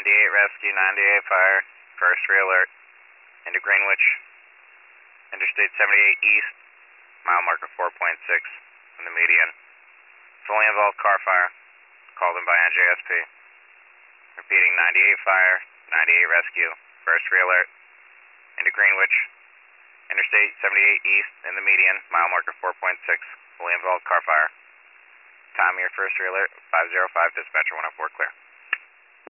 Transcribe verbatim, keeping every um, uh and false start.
ninety-eight rescue, ninety-eight fire, first re-alert, into Greenwich, Interstate seventy-eight east, mile marker four point six in the median. Fully involved car fire, called in by N J S P. Repeating, ninety-eight fire, ninety-eight rescue, first re-alert, into Greenwich, Interstate seventy-eight east in the median, mile marker four point six, fully involved car fire. Time of your first re-alert, five zero five, dispatcher one oh four, clear.